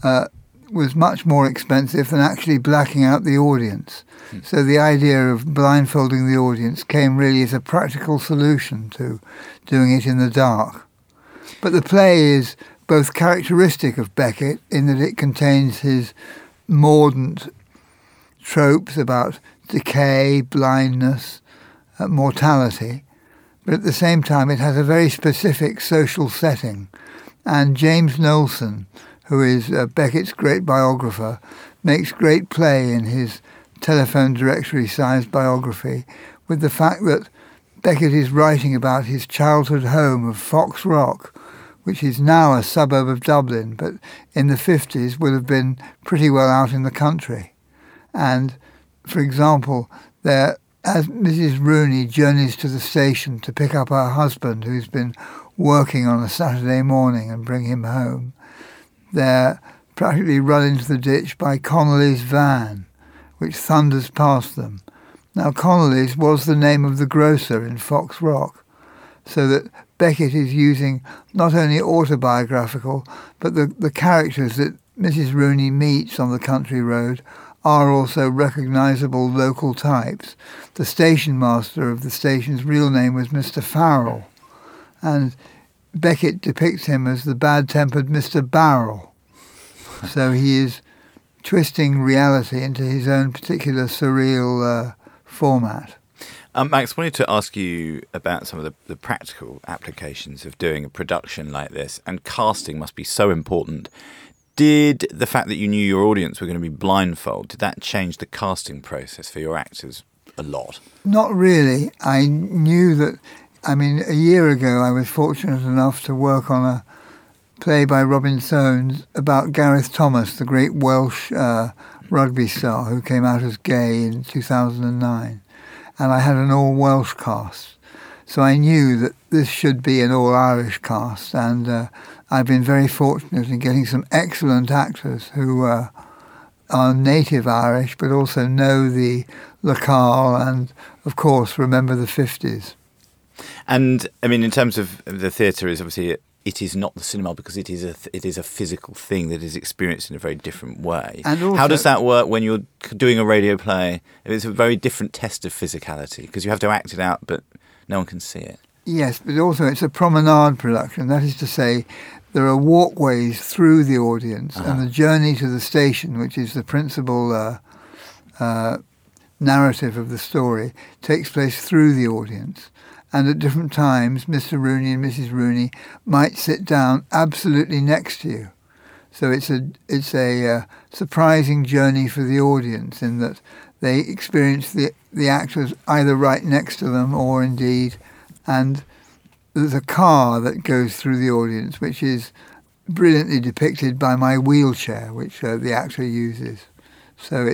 was much more expensive than actually blacking out the audience. So the idea of blindfolding the audience came really as a practical solution to doing it in the dark. But the play is both characteristic of Beckett in that it contains his mordant tropes about decay, blindness, mortality, but at the same time it has a very specific social setting. And James Knowlson, who is Beckett's great biographer, makes great play in his telephone directory-sized biography with the fact that Beckett is writing about his childhood home of Fox Rock, which is now a suburb of Dublin, but in the 50s would have been pretty well out in the country. And, for example, there, as Mrs. Rooney journeys to the station to pick up her husband, who's been working on a Saturday morning, and bring him home, they're practically run into the ditch by Connolly's van, which thunders past them. Now, Connolly's was the name of the grocer in Fox Rock, so that Beckett is using not only autobiographical, but the characters that Mrs. Rooney meets on the country road are also recognisable local types. The station master of the station's real name was Mr. Farrell, and Beckett depicts him as the bad-tempered Mr. Barrel. So he is twisting reality into his own particular surreal format. Max, I wanted to ask you about some of the practical applications of doing a production like this, and casting must be so important. Did the fact that you knew your audience were going to be blindfold, did that change the casting process for your actors a lot? Not really. I knew that, a year ago I was fortunate enough to work on a play by Robin Soanes about Gareth Thomas, the great Welsh rugby star who came out as gay in 2009. And I had an all-Welsh cast. So I knew that this should be an all-Irish cast, and I've been very fortunate in getting some excellent actors who are native Irish, but also know the locale and, of course, remember the 50s. And, I mean, in terms of the theatre, is obviously it is not the cinema because it is a physical thing that is experienced in a very different way. And also, how does that work when you're doing a radio play? It's a very different test of physicality because you have to act it out, but no one can see it. Yes, but also it's a promenade production. That is to say, there are walkways through the audience, and the journey to the station, which is the principal narrative of the story, takes place through the audience. And at different times, Mr. Rooney and Mrs. Rooney might sit down absolutely next to you. So it's a surprising journey for the audience in that they experience the actors either right next to them or indeed, and there's a car that goes through the audience, which is brilliantly depicted by my wheelchair, which the actor uses. So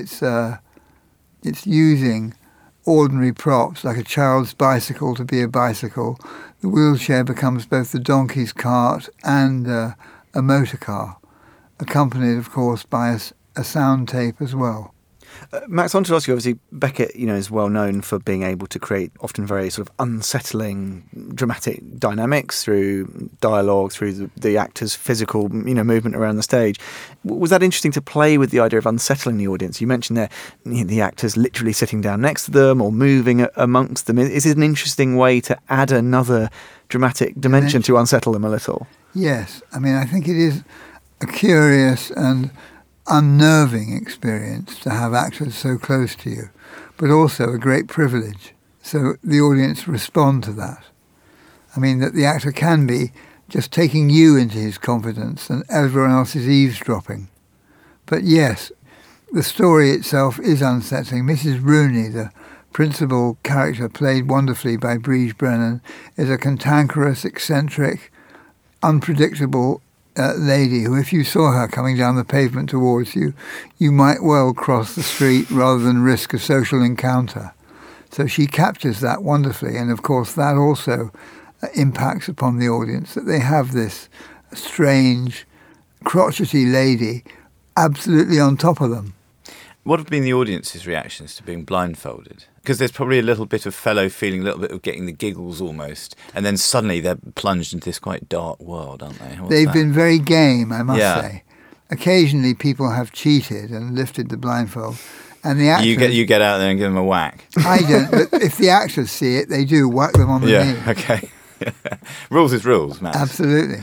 it's using ordinary props, like a child's bicycle to be a bicycle. The wheelchair becomes both the donkey's cart and a motor car, accompanied, of course, by a sound tape as well. Max, I wanted to ask you, obviously, Beckett, is well known for being able to create often very sort of unsettling, dramatic dynamics through dialogue, through the actors' physical, movement around the stage. Was that interesting to play with the idea of unsettling the audience? You mentioned there the actors literally sitting down next to them or moving amongst them. Is it an interesting way to add another dramatic dimension to unsettle them a little? Yes. I mean, I think it is a curious and unnerving experience to have actors so close to you, but also a great privilege. So the audience respond to that. I mean, that the actor can be just taking you into his confidence and everyone else is eavesdropping. But yes, the story itself is unsettling. Mrs. Rooney, the principal character, played wonderfully by Breege Brennan, is a cantankerous, eccentric, unpredictable lady who, if you saw her coming down the pavement towards you, you might well cross the street rather than risk a social encounter. So she captures that wonderfully, and of course that also impacts upon the audience, that they have this strange, crotchety lady absolutely on top of them. What have been the audience's reactions to being blindfolded? Because there's probably a little bit of fellow feeling, a little bit of getting the giggles almost, and then suddenly they're plunged into this quite dark world, aren't they? They've been very game, I must say. Occasionally people have cheated and lifted the blindfold, and the actors... You get out there and give them a whack. I don't, but if the actors see it, they do whack them on the knee. Yeah, okay. Rules is rules, Matt. Absolutely.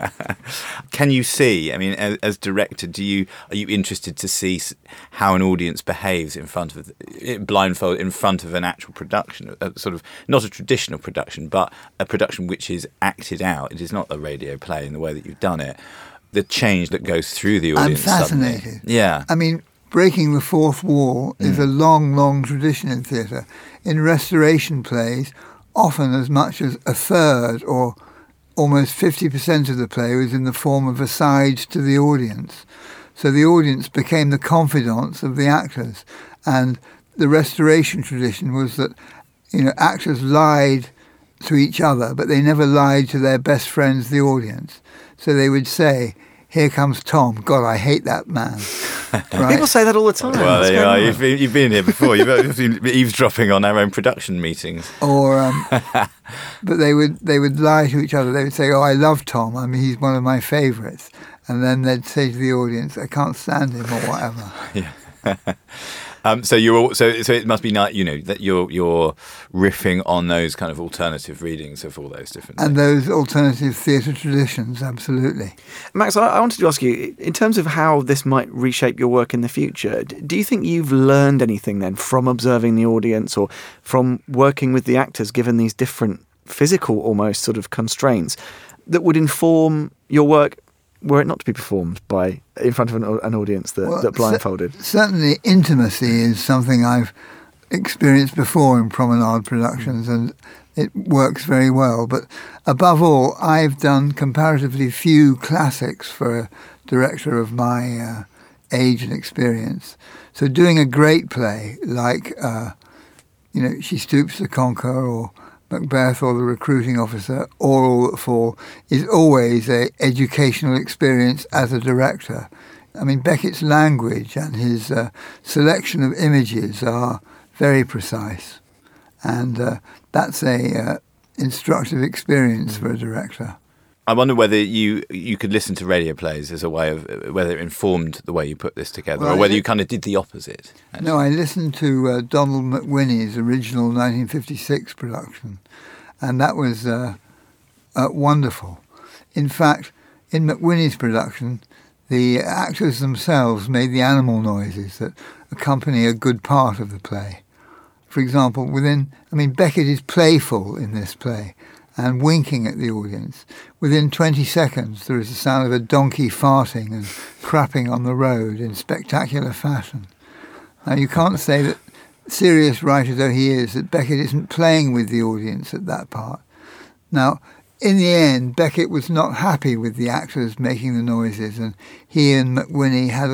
Can you see, I mean, as director, are you interested to see how an audience behaves in front of, blindfold, in front of an actual production, sort of, not a traditional production, but a production which is acted out? It is not a radio play in the way that you've done it. The change that goes through the audience. I'm fascinated. Suddenly. Yeah. I mean, breaking the fourth wall is a long, long tradition in theatre. In restoration plays, often as much as a third or almost 50% of the play was in the form of asides to the audience. So the audience became the confidants of the actors. And the restoration tradition was that, actors lied to each other, but they never lied to their best friends, the audience. So they would say, "Here comes Tom. God, I hate that man." Right? People say that all the time. Well, there you are. You've been here before. You've been eavesdropping on our own production meetings. Or, but they would lie to each other. They would say, "Oh, I love Tom. I mean, he's one of my favourites." And then they'd say to the audience, "I can't stand him," or whatever. Yeah. So it must be not, that you're riffing on those kind of alternative readings of all those different and things. Those alternative theatre traditions, absolutely. Max, I wanted to ask you, in terms of how this might reshape your work in the future, do you think you've learned anything then from observing the audience or from working with the actors, given these different physical almost sort of constraints, that would inform your work were it not to be performed in front of an audience that blindfolded? Certainly intimacy is something I've experienced before in promenade productions, and it works very well. But above all, I've done comparatively few classics for a director of my age and experience. So doing a great play like, She Stoops to Conquer or Macbeth or the recruiting officer or All That Fall is always an educational experience as a director. I mean, Beckett's language and his selection of images are very precise, and that's a instructive experience for a director. I wonder whether you could listen to radio plays as a way of whether it informed the way you put this together, or whether you kind of did the opposite. Actually. No, I listened to Donald McWhinney's original 1956 production, and that was wonderful. In fact, in McWhinney's production, the actors themselves made the animal noises that accompany a good part of the play. For example, Beckett is playful in this play and winking at the audience. Within 20 seconds, there is the sound of a donkey farting and crapping on the road in spectacular fashion. Now, you can't say that, serious writer though he is, that Beckett isn't playing with the audience at that part. Now, in the end, Beckett was not happy with the actors making the noises, and he and McWhinney had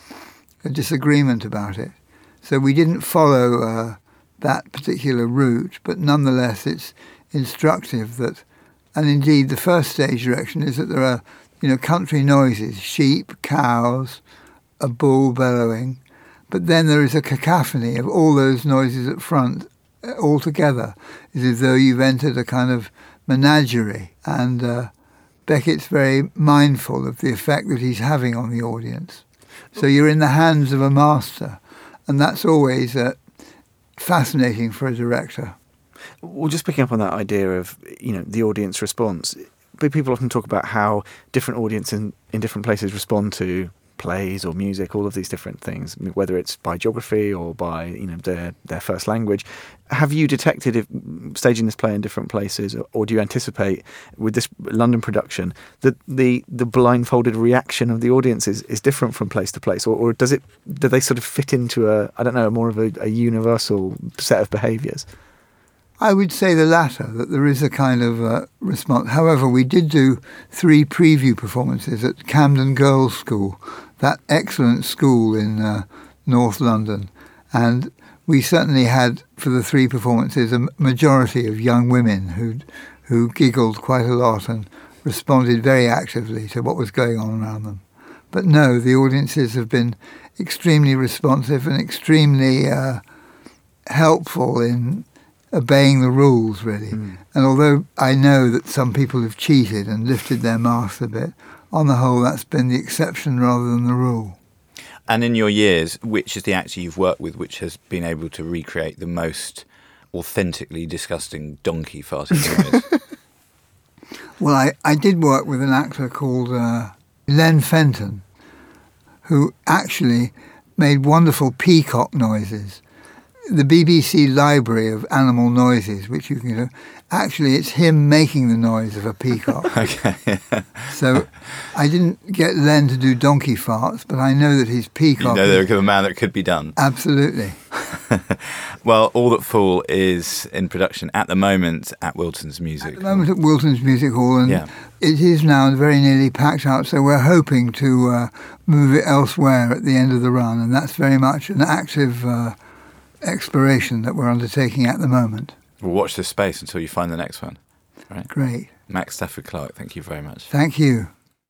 a disagreement about it. So we didn't follow that particular route, but nonetheless it's instructive that, and indeed the first stage direction is that there are, country noises, sheep, cows, a bull bellowing, but then there is a cacophony of all those noises at front all together. It's as though you've entered a kind of menagerie, and Beckett's very mindful of the effect that he's having on the audience. So you're in the hands of a master, and that's always fascinating for a director. Well, just picking up on that idea of, the audience response, people often talk about how different audiences in different places respond to plays or music, all of these different things, whether it's by geography or by, their first language. Have you detected, if staging this play in different places, or do you anticipate with this London production that the blindfolded reaction of the audience is different from place to place, or do they sort of fit into more of a universal set of behaviours? I would say the latter, that there is a kind of response. However, we did do 3 preview performances at Camden Girls' School, that excellent school in North London. And we certainly had, for the 3 performances, a majority of young women who giggled quite a lot and responded very actively to what was going on around them. But no, the audiences have been extremely responsive and extremely helpful in obeying the rules, really. And although I know that some people have cheated and lifted their masks a bit, on the whole that's been the exception rather than the rule. And in your years, which is the actor you've worked with which has been able to recreate the most authentically disgusting donkey farting noise? Well, I did work with an actor called Len Fenton, who actually made wonderful peacock noises. The BBC library of animal noises, which you can do, actually it's him making the noise of a peacock. Okay. So I didn't get Len to do donkey farts, but I know that his peacock... there's a man that could be done. Absolutely. Well, All That Fall is in production at the moment at Wilton's Music Hall. At the moment at Wilton's Music Hall, and it is now very nearly packed out, so we're hoping to move it elsewhere at the end of the run, and that's very much an active exploration that we're undertaking at the moment. We'll watch this space until you find the next one. Right? Great. Max Stafford Clark, thank you very much. Thank you.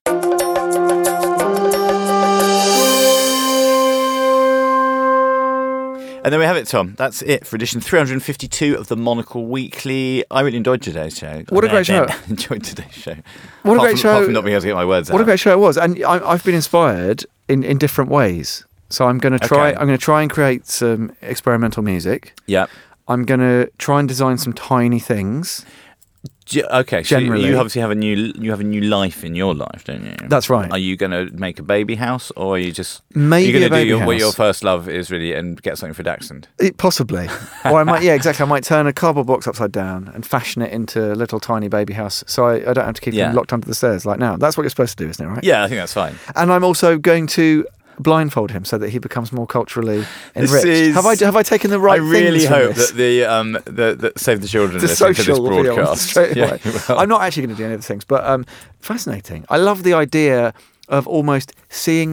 And there we have it, Tom. That's it for edition 352 of the Monocle Weekly. I really enjoyed today's show. What a great show. Enjoyed today's show. What a great show. Apart from not being able to get my words out. What a great show it was. And I've been inspired in different ways. So I'm going to try. Okay. I'm going to try and create some experimental music. Yeah. I'm going to try and design some tiny things. Okay. Generally, so you obviously have a new life in your life, don't you? That's right. Are you going to make a baby house, or are you just maybe going to do what your first love is really, and get something for Daxon? Possibly. Or I might. Yeah, exactly. I might turn a cardboard box upside down and fashion it into a little tiny baby house, so I don't have to keep him locked under the stairs like now. That's what you're supposed to do, isn't it? Right? Yeah, I think that's fine. And I'm also going to blindfold him so that he becomes more culturally enriched. Have I taken the right things? I really hope that the Save the Children listen to this broadcast. Straight away. I'm not actually going to do any of the things, but fascinating. I love the idea of almost seeing more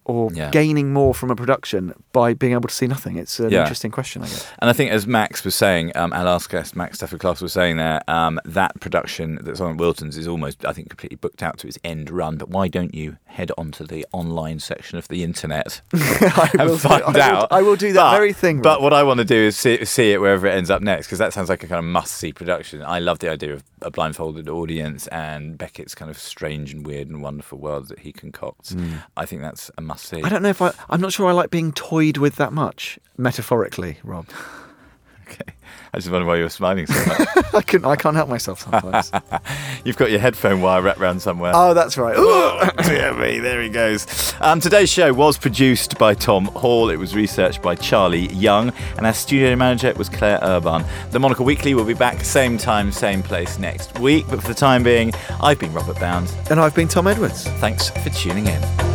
or gaining more from a production by being able to see nothing? It's an interesting question, I guess. And I think, as Max was saying, our last guest, Max Stafford-Class, was saying there, that production that's on at Wilton's is almost, I think, completely booked out to its end run. But why don't you head onto the online section of the internet and find out? I will do that very thing. But what I want to do is see it wherever it ends up next, because that sounds like a kind of must-see production. I love the idea of a blindfolded audience and Beckett's kind of strange and weird and wonderful world that he concocts. I think that's a must-see. I don't know if I'm not sure I like being toyed with that much, metaphorically, Rob. Okay. I just wonder why you're smiling so much. I can't help myself sometimes. You've got your headphone wire wrapped around somewhere. Oh, that's right. Dear me, there he goes. Today's show was produced by Tom Hall. It was researched by Charlie Young. And our studio manager was Claire Urban. The Monocle Weekly will be back same time, same place next week. But for the time being, I've been Robert Bound. And I've been Tom Edwards. Thanks for tuning in.